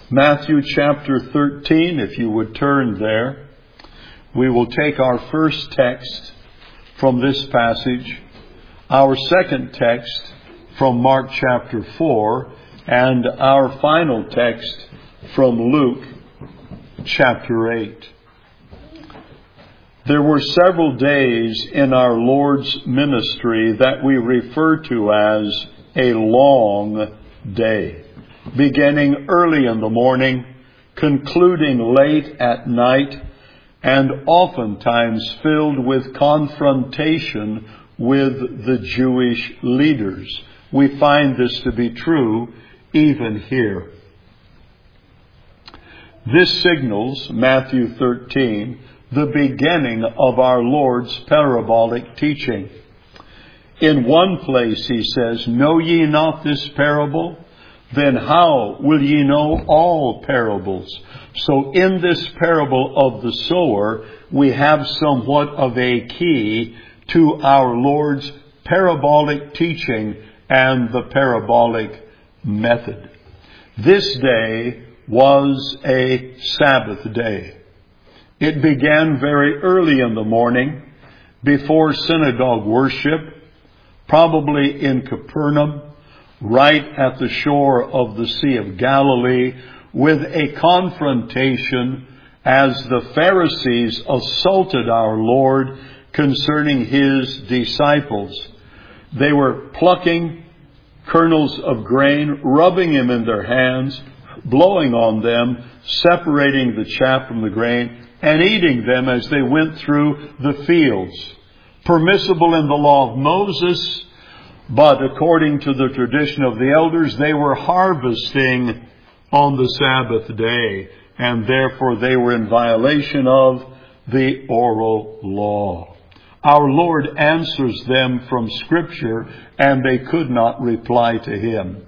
Matthew chapter 13, if you would turn there. We will take our first text from this passage, our second text from Mark chapter 4, and our final text from Luke chapter 8. There were several days in our Lord's ministry that we refer to as a long day, beginning early in the morning, concluding late at night, and oftentimes filled with confrontation with the Jewish leaders. We find this to be true even here. This signals, Matthew 13, the beginning of our Lord's parabolic teaching. In one place he says, "Know ye not this parable? Then how will ye know all parables?" So in this parable of the sower, we have somewhat of a key to our Lord's parabolic teaching and the parabolic method. This day was a Sabbath day. It began very early in the morning, before synagogue worship, probably in Capernaum, right at the shore of the Sea of Galilee, with a confrontation as the Pharisees assaulted our Lord concerning His disciples. They were plucking kernels of grain, rubbing them in their hands, blowing on them, separating the chaff from the grain, and eating them as they went through the fields. Permissible in the law of Moses, but according to the tradition of the elders, they were harvesting on the Sabbath day, and therefore they were in violation of the oral law. Our Lord answers them from Scripture, and they could not reply to Him.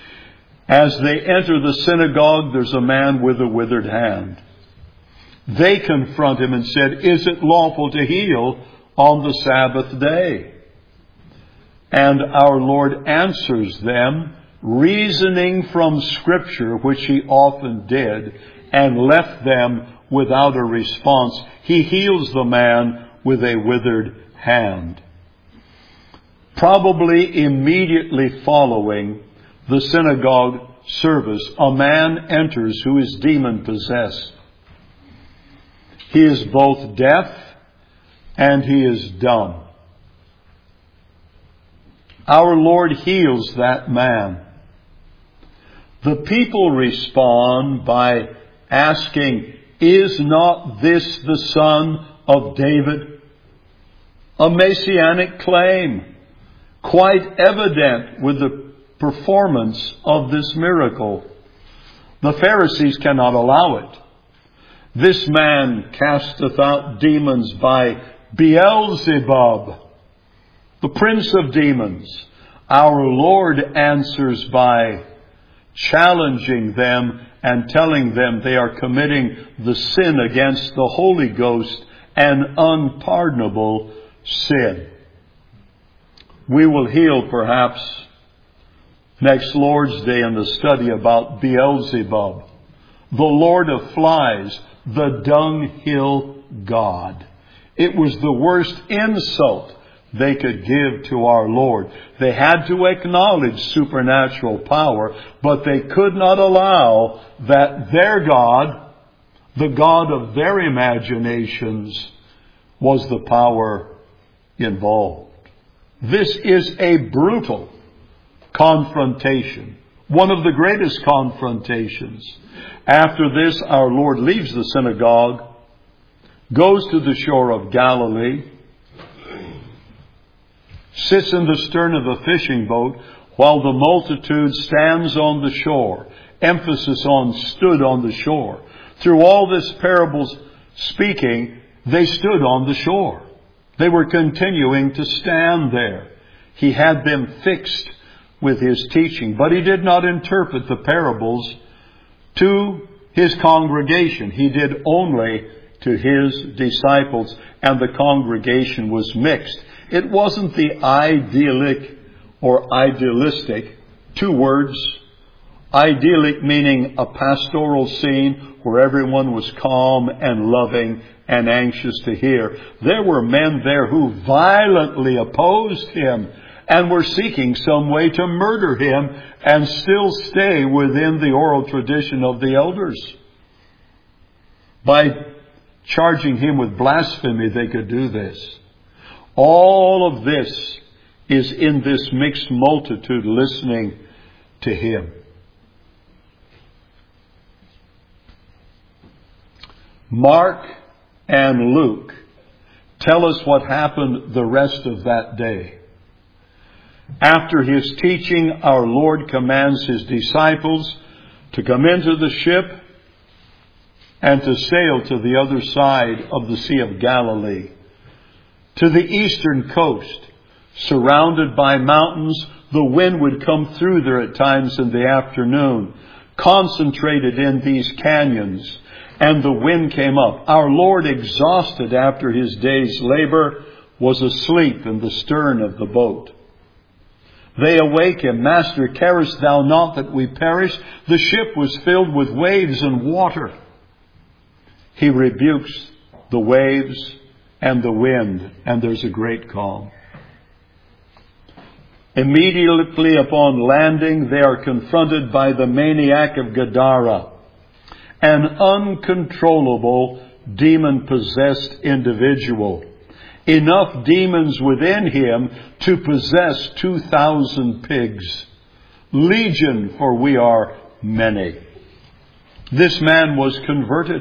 As they enter the synagogue, there's a man with a withered hand. They confront Him and said, "Is it lawful to heal on the Sabbath day?" And our Lord answers them, reasoning from Scripture, which He often did, and left them without a response. He heals the man with a withered hand. Probably immediately following the synagogue service, a man enters who is demon-possessed. He is both deaf and he is dumb. Our Lord heals that man. The people respond by asking, "Is not this the Son of David?" A messianic claim, quite evident with the performance of this miracle. The Pharisees cannot allow it. "This man casteth out demons by Beelzebub, the prince of demons." Our Lord answers by challenging them and telling them they are committing the sin against the Holy Ghost, an unpardonable sin. We will heal perhaps next Lord's Day in the study about Beelzebub, the Lord of Flies, the dunghill god. It was the worst insult they could give to our Lord. They had to acknowledge supernatural power, but they could not allow that their God, the God of their imaginations, was the power involved. This is a brutal confrontation, one of the greatest confrontations. After this, our Lord leaves the synagogue, goes to the shore of Galilee, sits in the stern of a fishing boat while the multitude stands on the shore. Emphasis on stood on the shore. Through all this parable's speaking, they stood on the shore. They were continuing to stand there. He had them fixed with His teaching, but He did not interpret the parables to His congregation. He did only to His disciples, and the congregation was mixed. It wasn't the idyllic or idealistic, two words, Idyllic meaning a pastoral scene where everyone was calm and loving and anxious to hear. There were men there who violently opposed him and were seeking some way to murder him and still stay within the oral tradition of the elders. By charging him with blasphemy, they could do this. All of this is in this mixed multitude listening to him. Mark and Luke tell us what happened the rest of that day. After his teaching, our Lord commands his disciples to come into the ship and to sail to the other side of the Sea of Galilee, to the eastern coast. Surrounded by mountains, the wind would come through there at times in the afternoon, concentrated in these canyons, and the wind came up. Our Lord, exhausted after his day's labor, was asleep in the stern of the boat. They awake him. Master, carest thou not that we perish? The ship was filled with waves and water. He rebukes the waves and the wind, and there's a great calm. Immediately upon landing, they are confronted by the maniac of Gadara, an uncontrollable demon-possessed individual. Enough demons within him to possess 2,000 pigs. Legion, for we are many. This man was converted.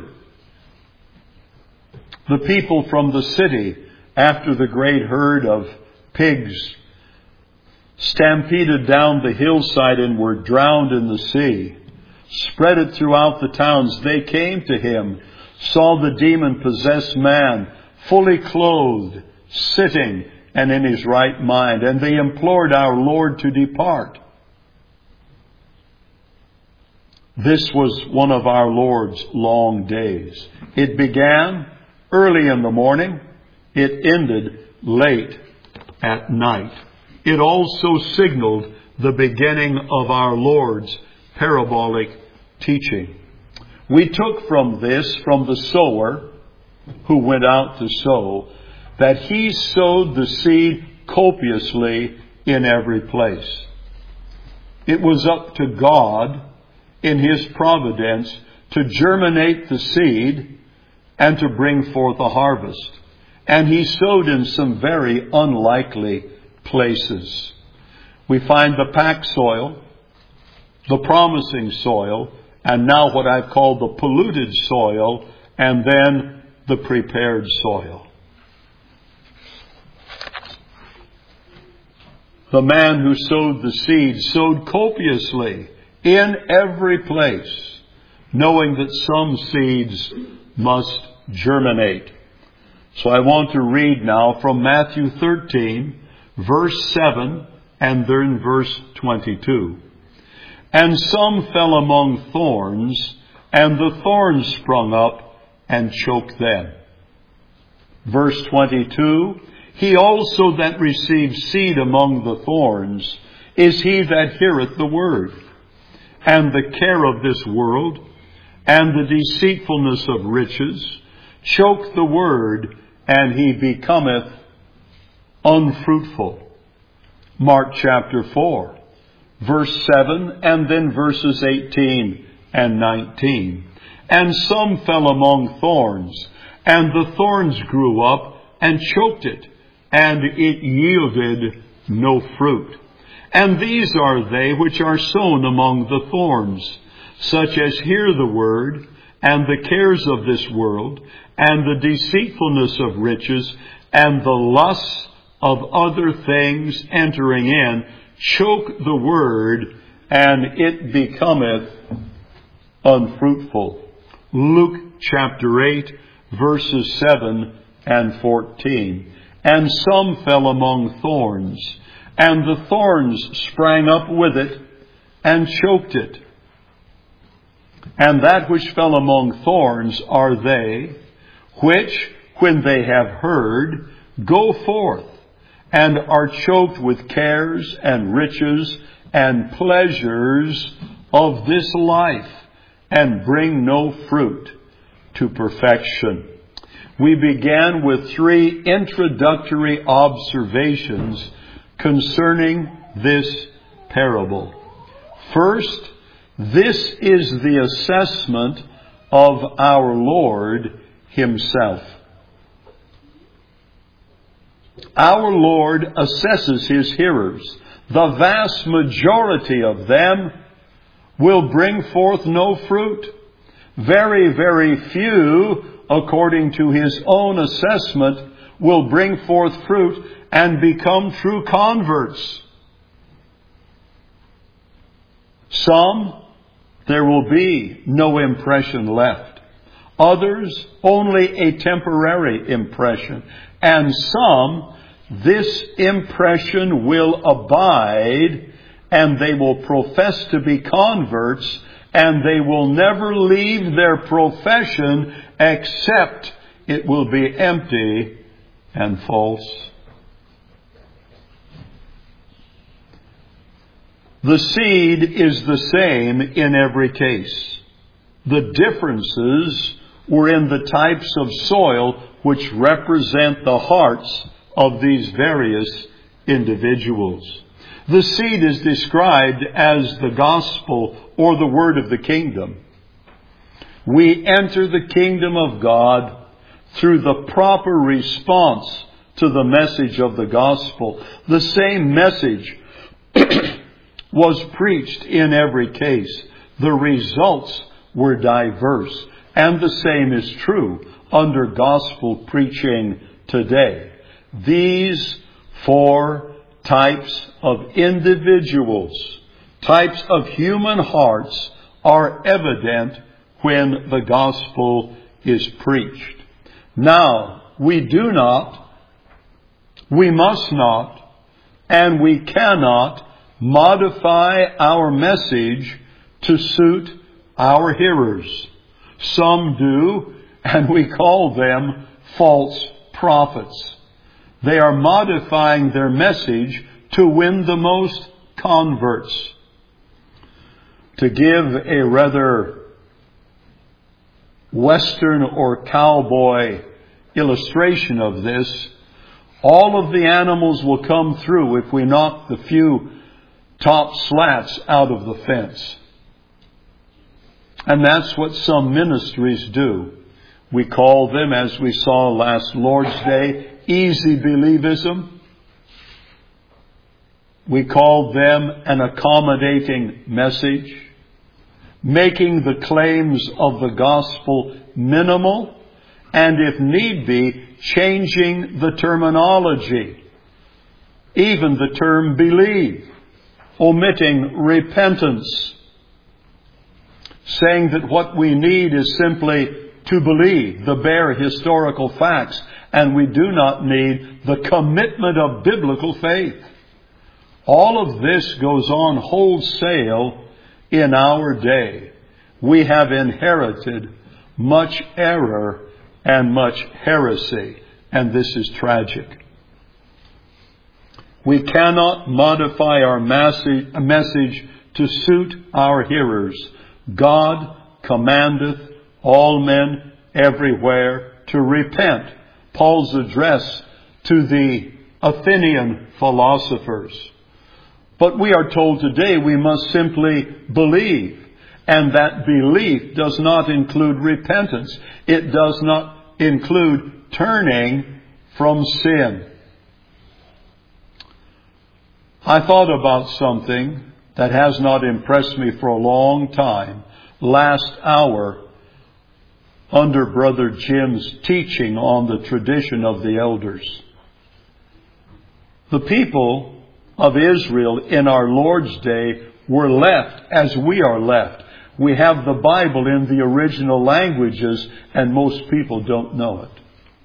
The people from the city, after the great herd of pigs stampeded down the hillside and were drowned in the sea, spread it throughout the towns. They came to him, saw the demon-possessed man fully clothed, sitting and in his right mind, and they implored our Lord to depart. This was one of our Lord's long days. It began early in the morning. It ended late at night. It also signaled the beginning of our Lord's parabolic teaching. We took from this, from the sower who went out to sow, that he sowed the seed copiously in every place. It was up to God in his providence to germinate the seed and to bring forth a harvest. And he sowed in some very unlikely places. We find the packed soil, the promising soil, and now what I've called the polluted soil, and then the prepared soil. The man who sowed the seed sowed copiously in every place, knowing that some seeds must germinate. So I want to read now from Matthew 13, verse 7, and then verse 22. And some fell among thorns, and the thorns sprung up and choked them. Verse 22, he also that receives seed among the thorns is he that heareth the word, and the care of this world, and the deceitfulness of riches, choke the word, and he becometh unfruitful. Mark chapter 4, verse 7, and then verses 18 and 19. And some fell among thorns, and the thorns grew up and choked it, and it yielded no fruit. And these are they which are sown among the thorns, such as hear the word, and the cares of this world, and the deceitfulness of riches, and the lusts of other things entering in, choke the word, and it becometh unfruitful. Luke chapter 8, verses 7 and 14. And some fell among thorns, and the thorns sprang up with it, and choked it. And that which fell among thorns are they, which, when they have heard, go forth, and are choked with cares and riches and pleasures of this life and bring no fruit to perfection. We began with 3 introductory observations concerning this parable. First, this is the assessment of our Lord Himself. Our Lord assesses His hearers. The vast majority of them will bring forth no fruit. Very, very few, according to His own assessment, will bring forth fruit and become true converts. Some, there will be no impression left. Others, only a temporary impression. And some, this impression will abide, and they will profess to be converts, and they will never leave their profession except it will be empty and false. The seed is the same in every case. The differences were in the types of soil which represent the hearts of these various individuals. The seed is described as the gospel or the word of the kingdom. We enter the kingdom of God through the proper response to the message of the gospel. The same message was preached in every case. The results were diverse. And the same is true under gospel preaching today. These 4 types of individuals, types of human hearts, are evident when the gospel is preached. Now, we must not, and we cannot modify our message to suit our hearers. Some do, and we call them false prophets. They are modifying their message to win the most converts. To give a rather Western or cowboy illustration of this, all of the animals will come through if we knock the few top slats out of the fence. And that's what some ministries do. We call them, as we saw last Lord's Day, easy believism. We call them an accommodating message, making the claims of the gospel minimal, and if need be, changing the terminology, even the term believe, omitting repentance, saying that what we need is simply to believe the bare historical facts, and we do not need the commitment of biblical faith. All of this goes on wholesale in our day. We have inherited much error and much heresy, and this is tragic. We cannot modify our message to suit our hearers. God commandeth all men everywhere to repent. Paul's address to the Athenian philosophers. But we are told today we must simply believe. And that belief does not include repentance. It does not include turning from sin. I thought about something that has not impressed me for a long time. Last hour, under Brother Jim's teaching on the tradition of the elders. The people of Israel in our Lord's day were left as we are left. We have the Bible in the original languages, and most people don't know it.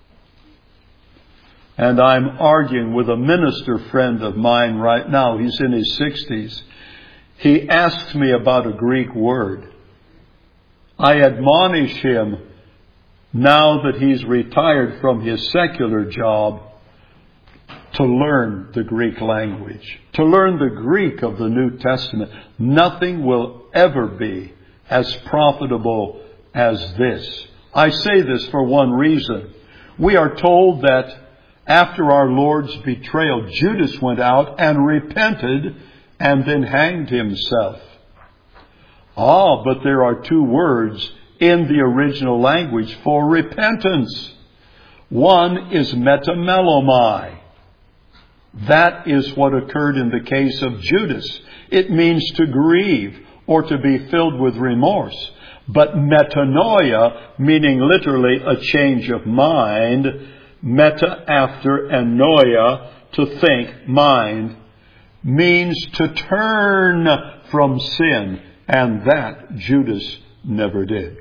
And I'm arguing with a minister friend of mine right now. He's in his 60s. He asks me about a Greek word. I admonish him, now that he's retired from his secular job, to learn the Greek language, to learn the Greek of the New Testament. Nothing will ever be as profitable as this. I say this for one reason. We are told that after our Lord's betrayal, Judas went out and repented and then hanged himself. But there are two words in the original language for repentance. One is metamelomai. That is what occurred in the case of Judas. It means to grieve or to be filled with remorse. But metanoia, meaning literally a change of mind, meta after and noia, to think, mind, means to turn from sin. And that Judas never did.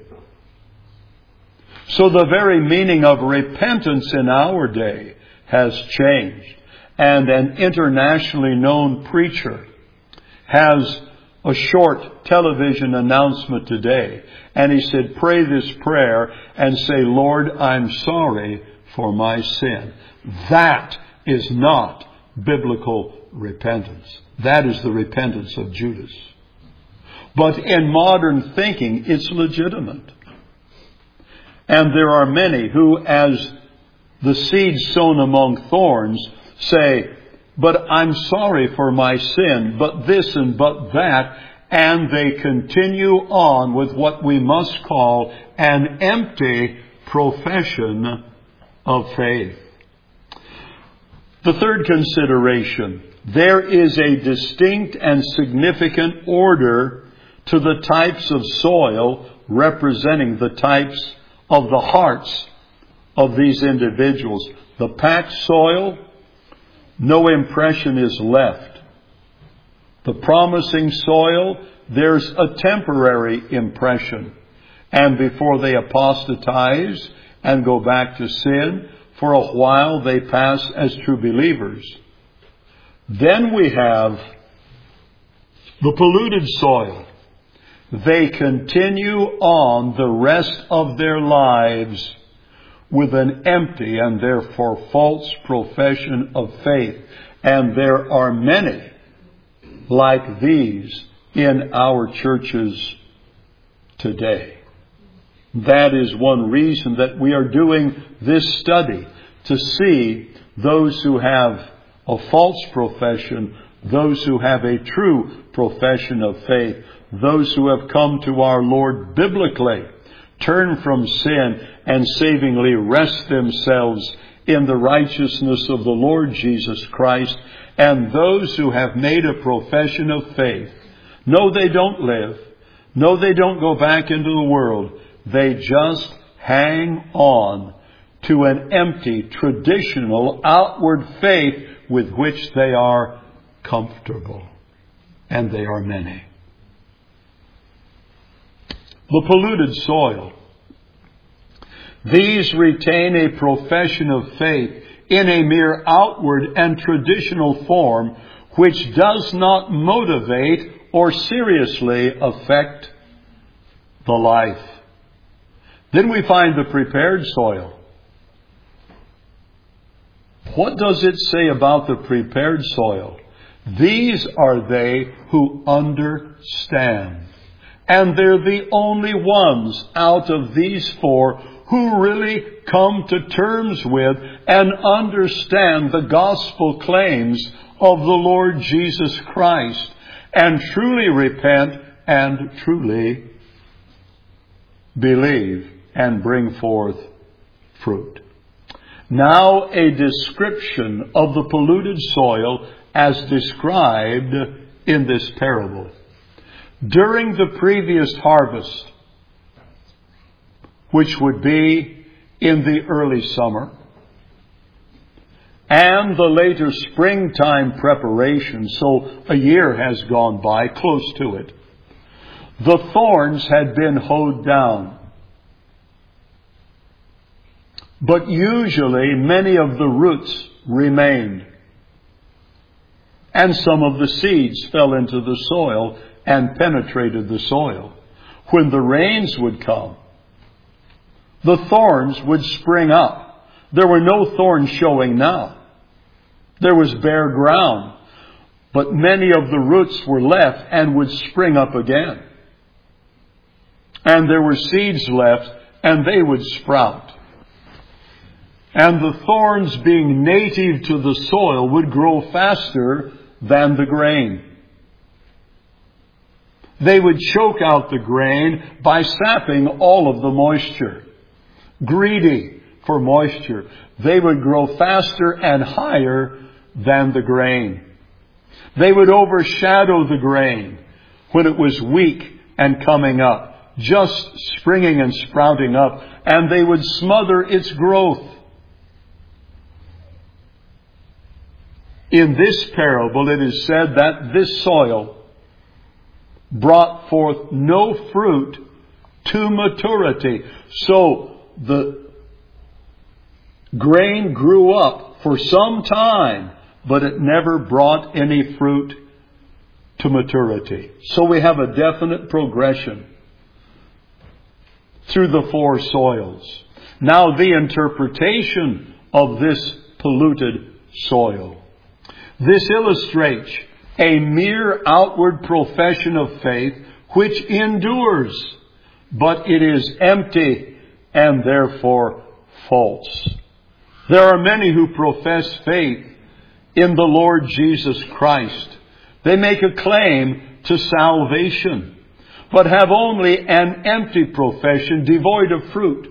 So the very meaning of repentance in our day has changed. And an internationally known preacher has a short television announcement today. And he said, pray this prayer and say, Lord, I'm sorry for my sin. That is not biblical repentance. That is the repentance of Judas. But in modern thinking, it's legitimate. And there are many who, as the seed sown among thorns, say, but I'm sorry for my sin, but this and but that, and they continue on with what we must call an empty profession of faith. The third consideration, there is a distinct and significant order to the types of soil representing the types of the hearts of these individuals. The packed soil, no impression is left. The promising soil, there's a temporary impression. And before they apostatize and go back to sin, for a while they pass as true believers. Then we have the polluted soil. They continue on the rest of their lives with an empty and therefore false profession of faith. And there are many like these in our churches today. That is one reason that we are doing this study, to see those who have a false profession, those who have a true profession of faith, those who have come to our Lord biblically, turn from sin and savingly rest themselves in the righteousness of the Lord Jesus Christ, and those who have made a profession of faith. No, they don't live. No, they don't go back into the world. They just hang on to an empty, traditional, outward faith with which they are comfortable. And they are many. The polluted soil. These retain a profession of faith in a mere outward and traditional form, which does not motivate or seriously affect the life. Then we find the prepared soil. What does it say about the prepared soil? These are they who understand. And they're the only ones out of these four who really come to terms with and understand the gospel claims of the Lord Jesus Christ, and truly repent and truly believe and bring forth fruit. Now a description of the polluted soil as described in this parable. During the previous harvest, which would be in the early summer, and the later springtime preparation, so a year has gone by, close to it, the thorns had been hoed down. But usually many of the roots remained. And some of the seeds fell into the soil and penetrated the soil. When the rains would come, the thorns would spring up. There were no thorns showing now. There was bare ground, but many of the roots were left and would spring up again. And there were seeds left, and they would sprout. And the thorns, being native to the soil, would grow faster than the grain. They would choke out the grain by sapping all of the moisture. Greedy for moisture, they would grow faster and higher than the grain. They would overshadow the grain when it was weak and coming up, just springing and sprouting up, and they would smother its growth. In this parable, it is said that this soil brought forth no fruit to maturity. So the grain grew up for some time, but it never brought any fruit to maturity. So we have a definite progression through the four soils. Now the interpretation of this polluted soil. This illustrates a mere outward profession of faith which endures, but it is empty and therefore false. There are many who profess faith in the Lord Jesus Christ. They make a claim to salvation, but have only an empty profession devoid of fruit.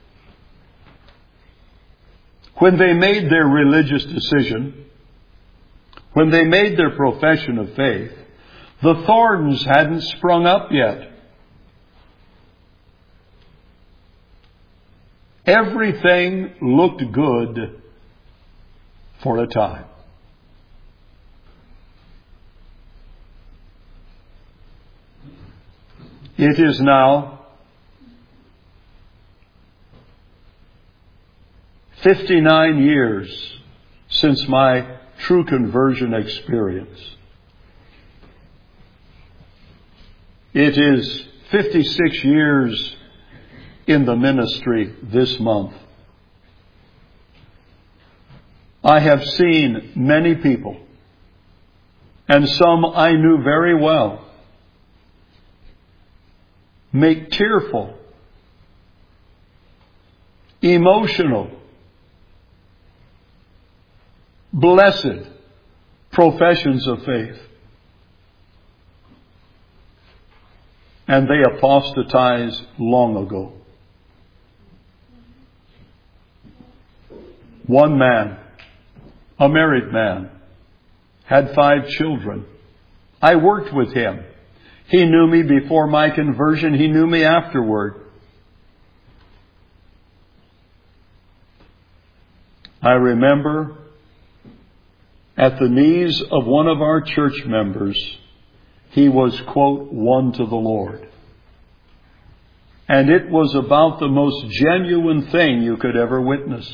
When they made their religious decision, when they made their profession of faith, the thorns hadn't sprung up yet. Everything looked good for a time. It is now 59 years since my true conversion experience. It is 56 years in the ministry this month. I have seen many people, and some I knew very well, make tearful, emotional, blessed professions of faith. And they apostatized long ago. One man, a married man, had 5 children. I worked with him. He knew me before my conversion. He knew me afterward. I remember at the knees of one of our church members, he was, quote, won to the Lord. And it was about the most genuine thing you could ever witness.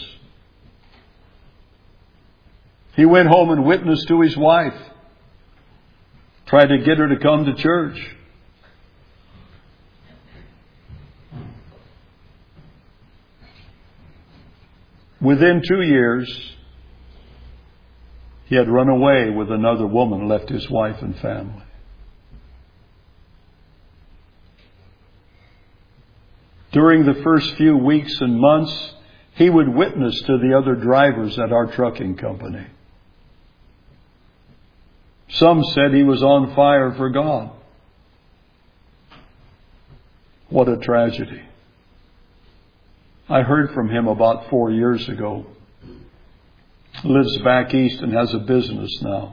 He went home and witnessed to his wife. Tried to get her to come to church. Within 2 years, he had run away with another woman, left his wife and family. During the first few weeks and months, he would witness to the other drivers at our trucking company. Some said he was on fire for God. What a tragedy. I heard from him about 4 years ago. Lives back east and has a business now.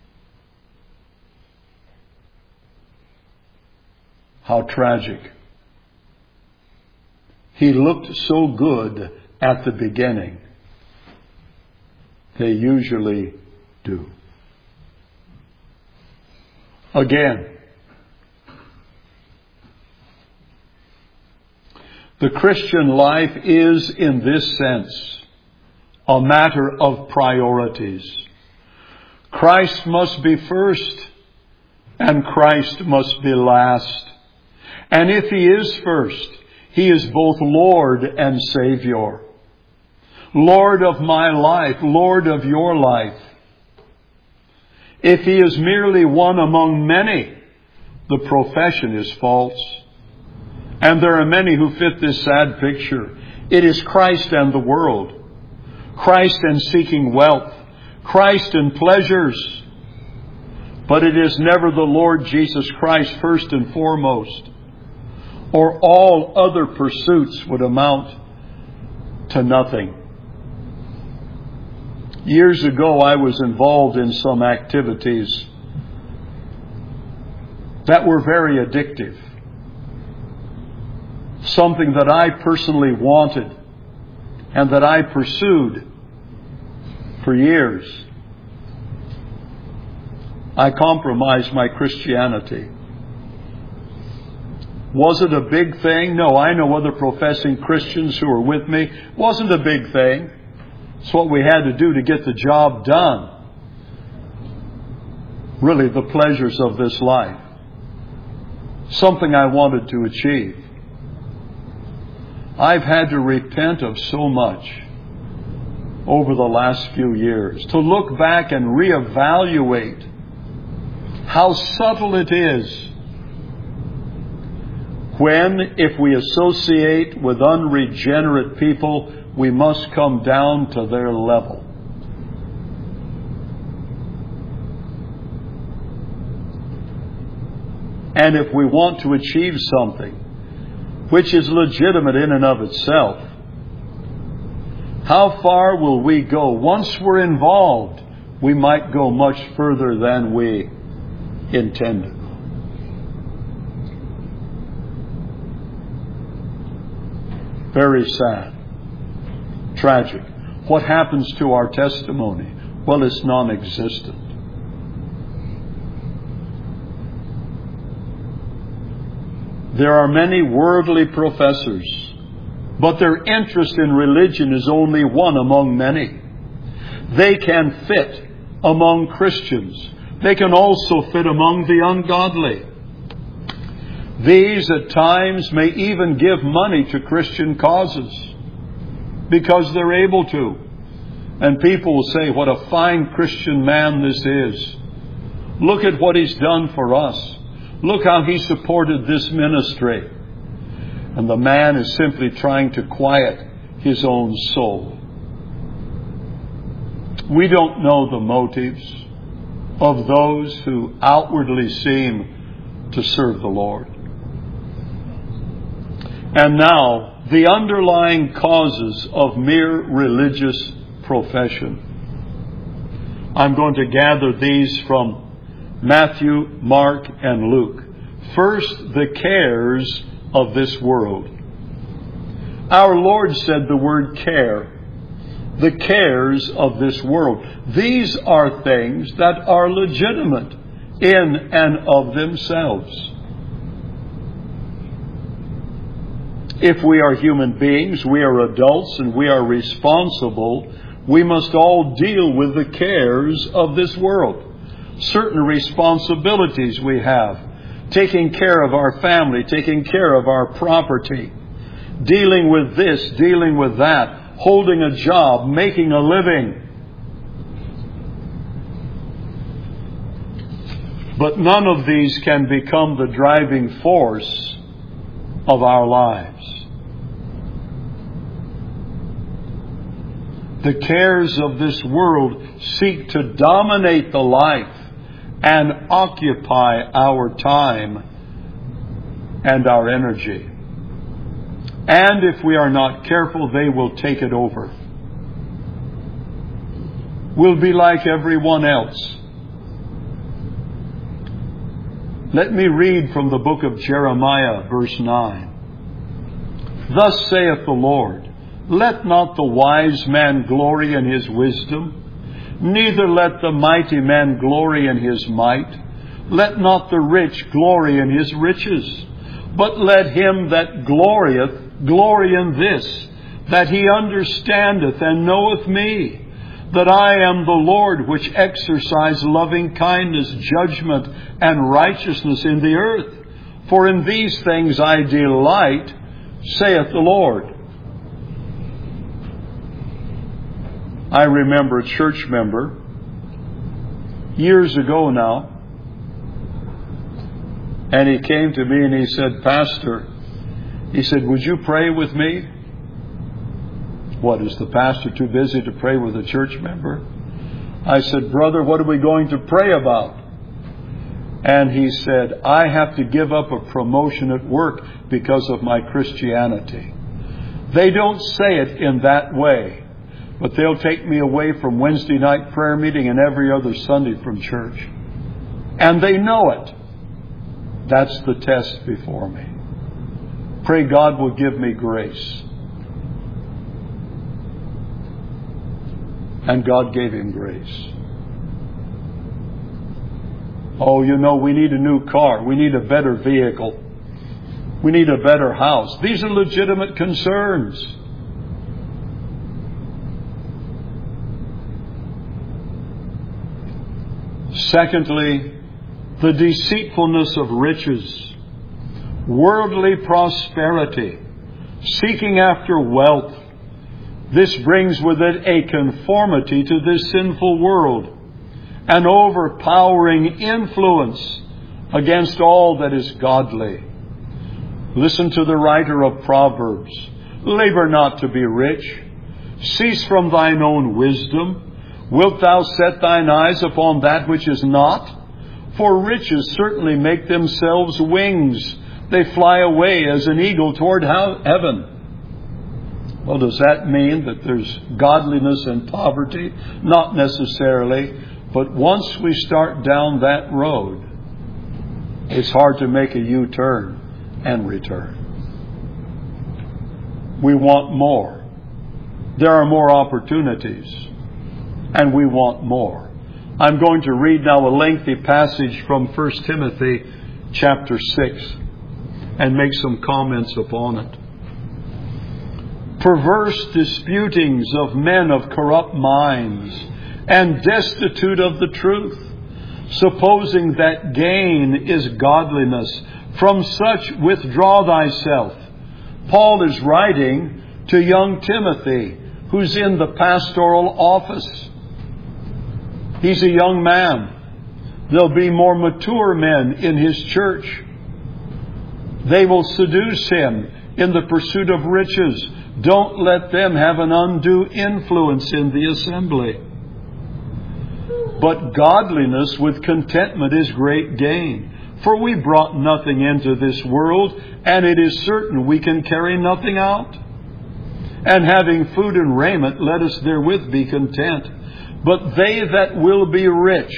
How tragic. He looked so good at the beginning. They usually do. Again, the Christian life is, in this sense, a matter of priorities. Christ must be first, and Christ must be last. And if He is first, He is both Lord and Savior. Lord of my life, Lord of your life. If he is merely one among many, the profession is false. And there are many who fit this sad picture. It is Christ and the world. Christ and seeking wealth. Christ and pleasures. But it is never the Lord Jesus Christ first and foremost. Or all other pursuits would amount to nothing. Years ago, I was involved in some activities that were very addictive. Something that I personally wanted and that I pursued for years. I compromised my Christianity. Was it a big thing? No, I know other professing Christians who were with me. It wasn't a big thing. It's what we had to do to get the job done. Really, the pleasures of this life. Something I wanted to achieve. I've had to repent of so much over the last few years. To look back and reevaluate how subtle it is when, if we associate with unregenerate people, we must come down to their level. And if we want to achieve something which is legitimate in and of itself, how far will we go? Once we're involved, we might go much further than we intended. Very sad. Tragic. What happens to our testimony? Well, it's non-existent. There are many worldly professors, but their interest in religion is only one among many. They can fit among Christians. They can also fit among the ungodly. These at times may even give money to Christian causes because they're able to. And people will say, what a fine Christian man this is. Look at what he's done for us. Look how he supported this ministry. And the man is simply trying to quiet his own soul. We don't know the motives of those who outwardly seem to serve the Lord. And now, the underlying causes of mere religious profession. I'm going to gather these from Matthew, Mark, and Luke. First, the cares of this world. Our Lord said the word care. The cares of this world. These are things that are legitimate in and of themselves. If we are human beings, we are adults, and we are responsible, we must all deal with the cares of this world. Certain responsibilities we have. Taking care of our family, taking care of our property. Dealing with this, dealing with that. Holding a job, making a living. But none of these can become the driving force of our lives. The cares of this world seek to dominate the life and occupy our time and our energy. And if we are not careful, they will take it over. We'll be like everyone else. Let me read from the book of Jeremiah, verse 9. Thus saith the Lord, let not the wise man glory in his wisdom, neither let the mighty man glory in his might. Let not the rich glory in his riches, but let him that glorieth glory in this, that he understandeth and knoweth me, that I am the Lord which exercise loving kindness, judgment, and righteousness in the earth. For in these things I delight, saith the Lord. I remember a church member years ago now. And he came to me and he said, Pastor, he said, would you pray with me? What, is the pastor too busy to pray with a church member? I said, brother, what are we going to pray about? And he said, I have to give up a promotion at work because of my Christianity. They don't say it in that way, but they'll take me away from Wednesday night prayer meeting and every other Sunday from church. And they know it. That's the test before me. Pray God will give me grace. And God gave him grace. Oh, you know, we need a new car. We need a better vehicle. We need a better house. These are legitimate concerns. Secondly, the deceitfulness of riches, worldly prosperity, seeking after wealth. This brings with it a conformity to this sinful world, an overpowering influence against all that is godly. Listen to the writer of Proverbs. Labor not to be rich. Cease from thine own wisdom. Wilt thou set thine eyes upon that which is not? For riches certainly make themselves wings. They fly away as an eagle toward heaven. Well, does that mean that there's godliness and poverty? Not necessarily. But once we start down that road, it's hard to make a U-turn and return. We want more. There are more opportunities, and we want more. I'm going to read now a lengthy passage from 1 Timothy chapter 6 and make some comments upon it. Perverse disputings of men of corrupt minds and destitute of the truth, supposing that gain is godliness. From such withdraw thyself. Paul is writing to young Timothy, who's in the pastoral office. He's a young man. There'll be more mature men in his church. They will seduce him in the pursuit of riches. Don't let them have an undue influence in the assembly. But godliness with contentment is great gain. For we brought nothing into this world, and it is certain we can carry nothing out. And having food and raiment, let us therewith be content. But they that will be rich,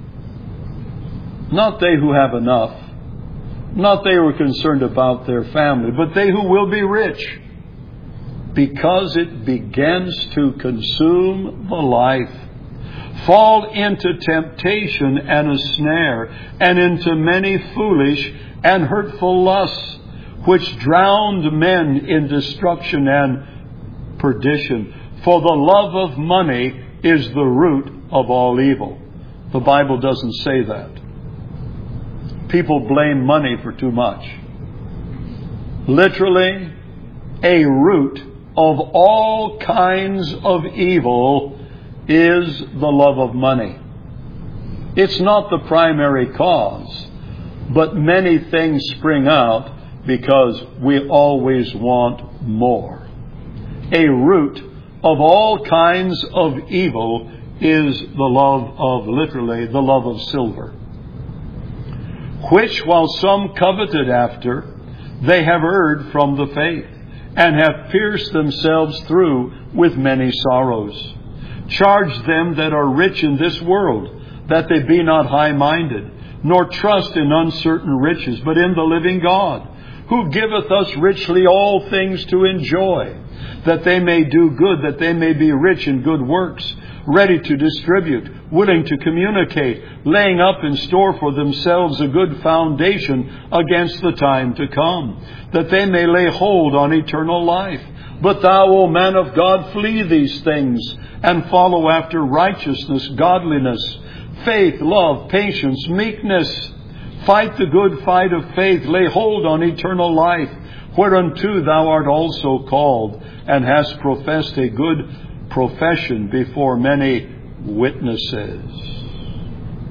not they who have enough, not they who are concerned about their family, but they who will be rich, because it begins to consume the life, fall into temptation and a snare, and into many foolish and hurtful lusts, which drowned men in destruction and perdition. For the love of money is the root of all evil. The Bible doesn't say that. People blame money for too much. Literally, a root of all kinds of evil is the love of money. It's not the primary cause, but many things spring out because we always want more. A root of all kinds of evil is the love of, literally, the love of silver, which while some coveted after, they have erred from the faith, and have pierced themselves through with many sorrows. Charge them that are rich in this world, that they be not high-minded, nor trust in uncertain riches, but in the living God, who giveth us richly all things to enjoy, that they may do good, that they may be rich in good works, ready to distribute, willing to communicate, laying up in store for themselves a good foundation against the time to come, that they may lay hold on eternal life. But thou, O man of God, flee these things, and follow after righteousness, godliness, faith, love, patience, meekness. Fight the good fight of faith, lay hold on eternal life, whereunto thou art also called, and hast professed a good profession before many witnesses.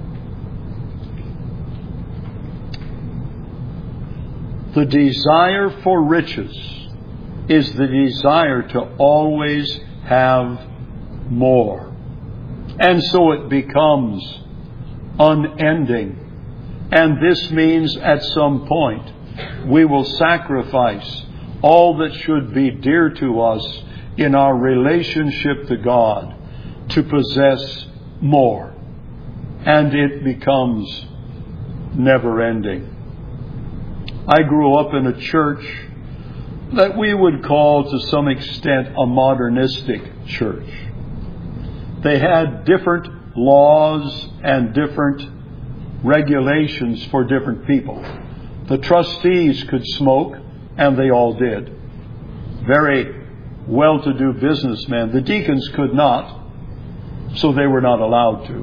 The desire for riches is the desire to always have more. And so it becomes unending. And this means at some point we will sacrifice all that should be dear to us in our relationship to God to possess more. And it becomes never ending. I grew up in a church that we would call to some extent a modernistic church. They had different laws and different regulations for different people. The trustees could smoke, and they all did. Very well-to-do businessmen. The deacons could not, so they were not allowed to.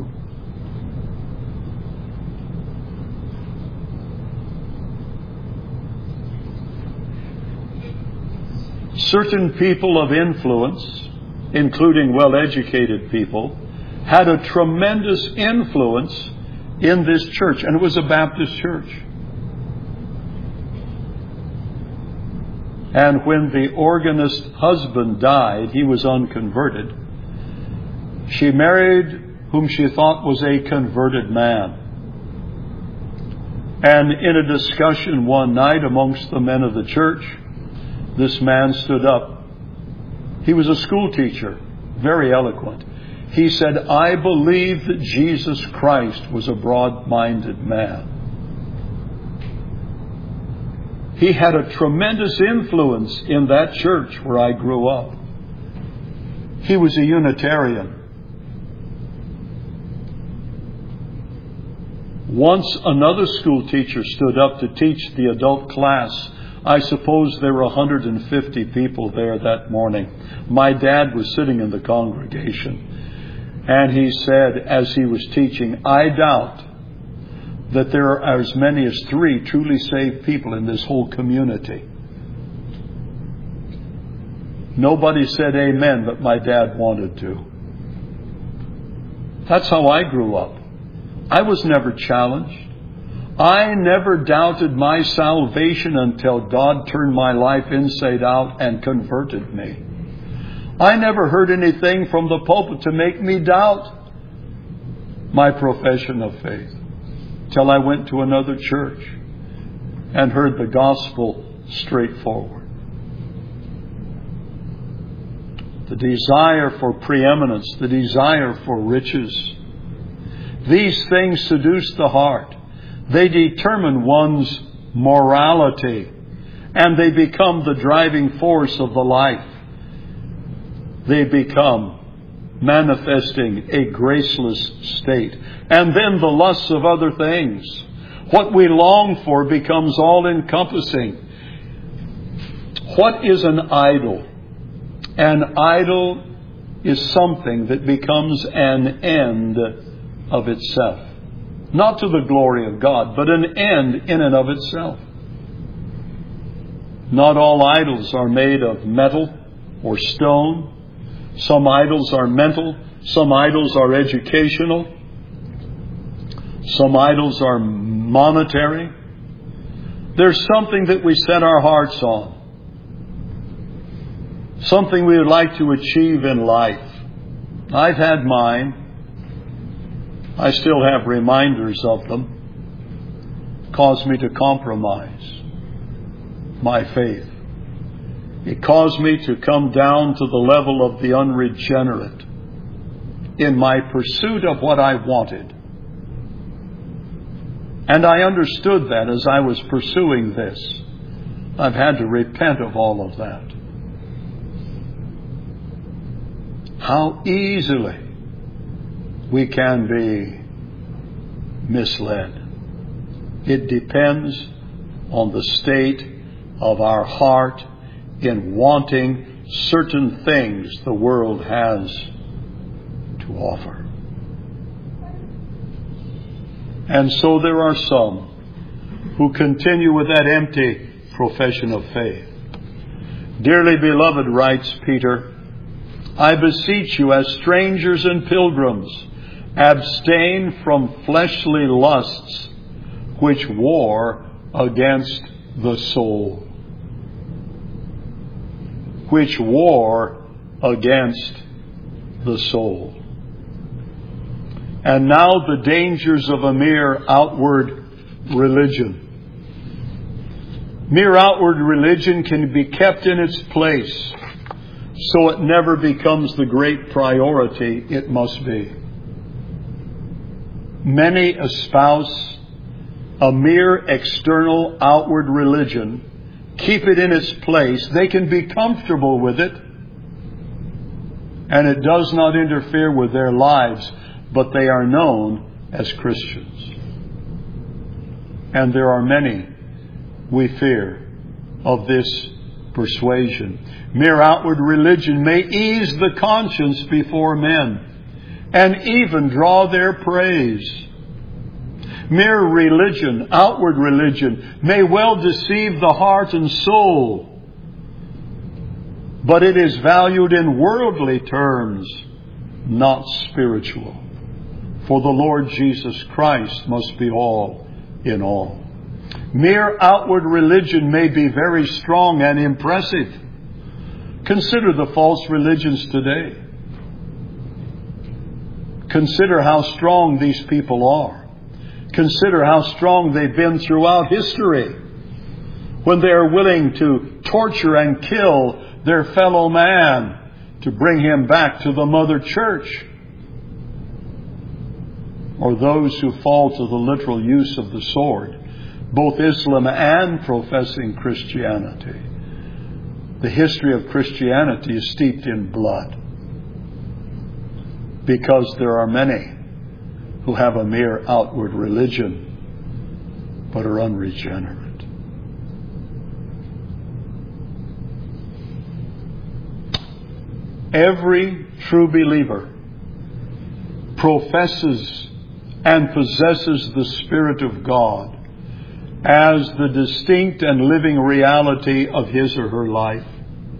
Certain people of influence, including well-educated people, had a tremendous influence in this church, and it was a Baptist church. And when the organist's husband died, he was unconverted. She married whom she thought was a converted man. And in a discussion one night amongst the men of the church, this man stood up. He was a school teacher, very eloquent. He said, "I believe that Jesus Christ was a broad-minded man." He had a tremendous influence in that church where I grew up. He was a Unitarian. Once another school teacher stood up to teach the adult class. I suppose there were 150 people there that morning. My dad was sitting in the congregation. And he said, as he was teaching, "I doubt that there are as many as 3 truly saved people in this whole community." Nobody said amen, but my dad wanted to. That's how I grew up. I was never challenged. I never doubted my salvation until God turned my life inside out and converted me. I never heard anything from the pulpit to make me doubt my profession of faith, till I went to another church and heard the gospel straightforward. The desire for preeminence, the desire for riches. These things seduce the heart. They determine one's morality, and they become the driving force of the life. They become manifesting a graceless state. And then the lusts of other things. What we long for becomes all-encompassing. What is an idol? An idol is something that becomes an end of itself. Not to the glory of God, but an end in and of itself. Not all idols are made of metal or stone. Some idols are mental. Some idols are educational. Some idols are monetary. There's something that we set our hearts on. Something we would like to achieve in life. I've had mine. I still have reminders of them. Caused me to compromise my faith. It caused me to come down to the level of the unregenerate in my pursuit of what I wanted. And I understood that as I was pursuing this. I've had to repent of all of that. How easily we can be misled. It depends on the state of our heart in wanting certain things the world has to offer. And so there are some who continue with that empty profession of faith. Dearly beloved, writes Peter, I beseech you as strangers and pilgrims, abstain from fleshly lusts which war against the soul, which war against the soul. And now the dangers of a mere outward religion. Mere outward religion can be kept in its place, so it never becomes the great priority it must be. Many espouse a mere external outward religion, keep it in its place. They can be comfortable with it, and it does not interfere with their lives, but they are known as Christians. And there are many, we fear, of this persuasion. Mere outward religion may ease the conscience before men and even draw their praise. Mere religion, outward religion, may well deceive the heart and soul, but it is valued in worldly terms, not spiritual. For the Lord Jesus Christ must be all in all. Mere outward religion may be very strong and impressive. Consider the false religions today. Consider how strong these people are. Consider how strong they've been throughout history, when they are willing to torture and kill their fellow man to bring him back to the mother church. Or those who fall to the literal use of the sword, both Islam and professing Christianity. The history of Christianity is steeped in blood, because there are many who have a mere outward religion but are unregenerate. Every true believer professes and possesses the Spirit of God as the distinct and living reality of his or her life.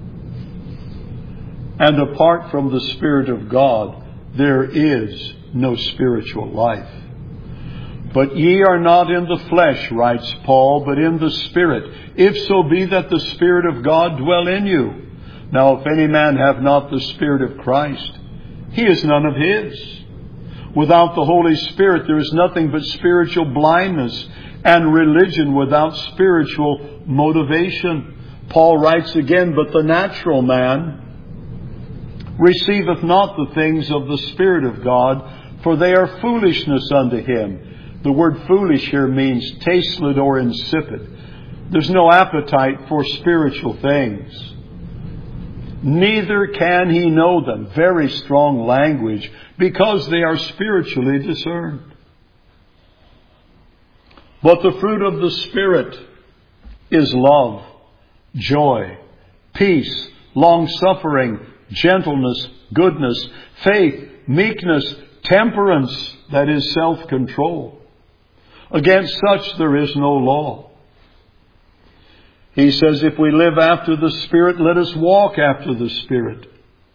And apart from the Spirit of God, there is no spiritual life. But ye are not in the flesh, writes Paul, but in the Spirit, if so be that the Spirit of God dwell in you. Now if any man have not the Spirit of Christ, he is none of his. Without the Holy Spirit there is nothing but spiritual blindness and religion without spiritual motivation. Paul writes again, but the natural man receiveth not the things of the Spirit of God, for they are foolishness unto him. The word foolish here means tasteless or insipid. There's no appetite for spiritual things. Neither can he know them. Very strong language, because they are spiritually discerned. But the fruit of the Spirit is love, joy, peace, long-suffering, gentleness, goodness, faith, meekness, temperance, that is self-control. Against such there is no law. He says, if we live after the Spirit, let us walk after the Spirit.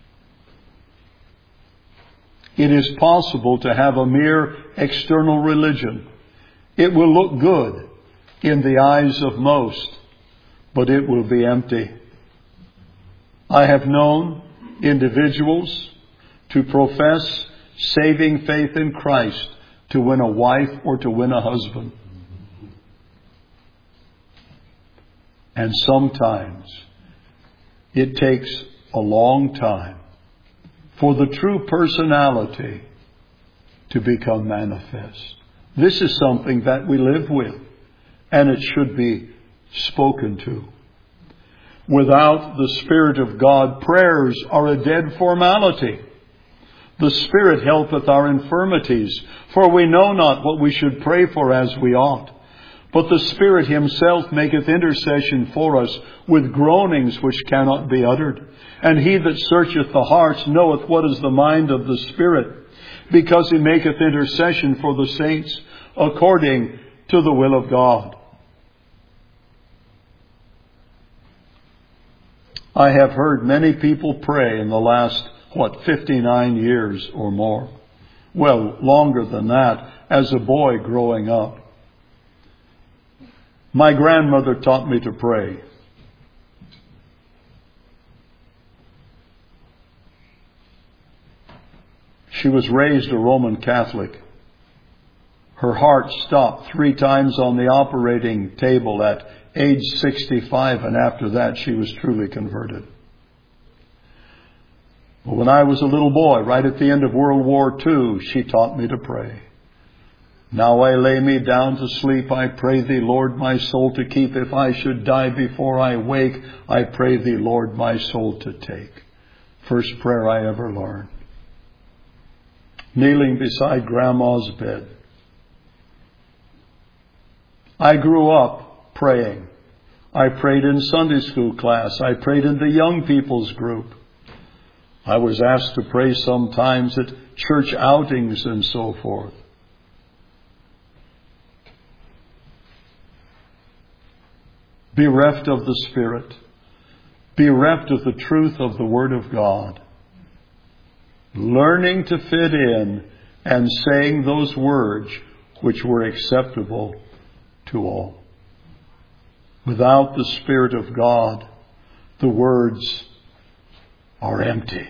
It is possible to have a mere external religion. It will look good in the eyes of most, but it will be empty. I have known individuals to profess saving faith in Christ to win a wife or to win a husband. And sometimes it takes a long time for the true personality to become manifest. This is something that we live with, and it should be spoken to. Without the Spirit of God, prayers are a dead formality. The Spirit helpeth our infirmities, for we know not what we should pray for as we ought. But the Spirit himself maketh intercession for us with groanings which cannot be uttered. And he that searcheth the hearts knoweth what is the mind of the Spirit, because he maketh intercession for the saints according to the will of God. I have heard many people pray in the last, 59 years or more. Well, longer than that, as a boy growing up. My grandmother taught me to pray. She was raised a Roman Catholic. Her heart stopped 3 times on the operating table at age 65, and after that she was truly converted. But when I was a little boy, right at the end of World War II, she taught me to pray. Now I lay me down to sleep. I pray thee, Lord, my soul to keep. If I should die before I wake, I pray thee, Lord, my soul to take. First prayer I ever learned. Kneeling beside Grandma's bed. I grew up praying. I prayed in Sunday school class. I prayed in the young people's group. I was asked to pray sometimes at church outings and so forth. Bereft of the Spirit. Bereft of the truth of the Word of God. Learning to fit in and saying those words which were acceptable to all. Without the Spirit of God, the words are empty.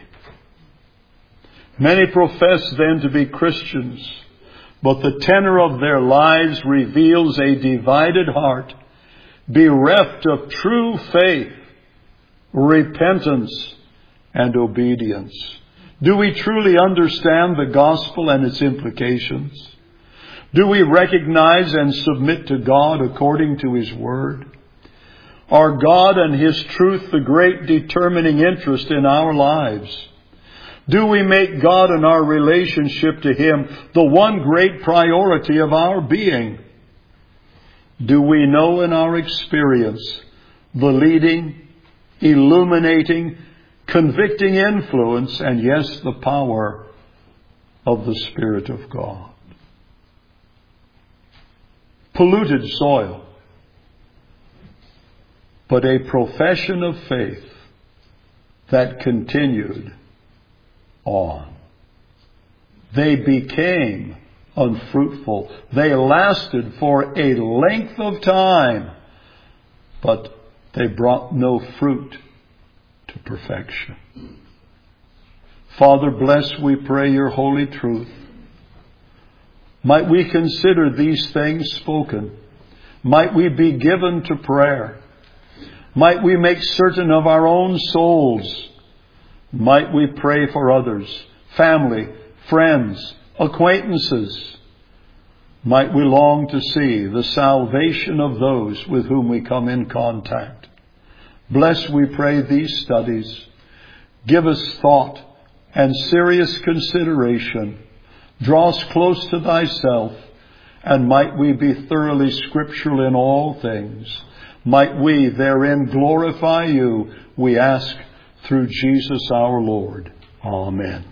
Many profess then to be Christians, but the tenor of their lives reveals a divided heart, bereft of true faith, repentance, and obedience. Do we truly understand the gospel and its implications? Do we recognize and submit to God according to His Word? Are God and His truth the great determining interest in our lives? Do we make God and our relationship to Him the one great priority of our being? Do we know in our experience the leading, illuminating, convicting influence, and yes, the power of the Spirit of God? Polluted soil, but a profession of faith that continued on. They became unfruitful. They lasted for a length of time, but they brought no fruit to perfection. Father, bless, we pray, your holy truth. Might we consider these things spoken. Might we be given to prayer. Might we make certain of our own souls. Might we pray for others, family, friends, acquaintances. Might we long to see the salvation of those with whom we come in contact. Bless, we pray, these studies. Give us thought and serious consideration. Draw us close to thyself, and might we be thoroughly scriptural in all things. Might we therein glorify you, we ask through Jesus our Lord. Amen.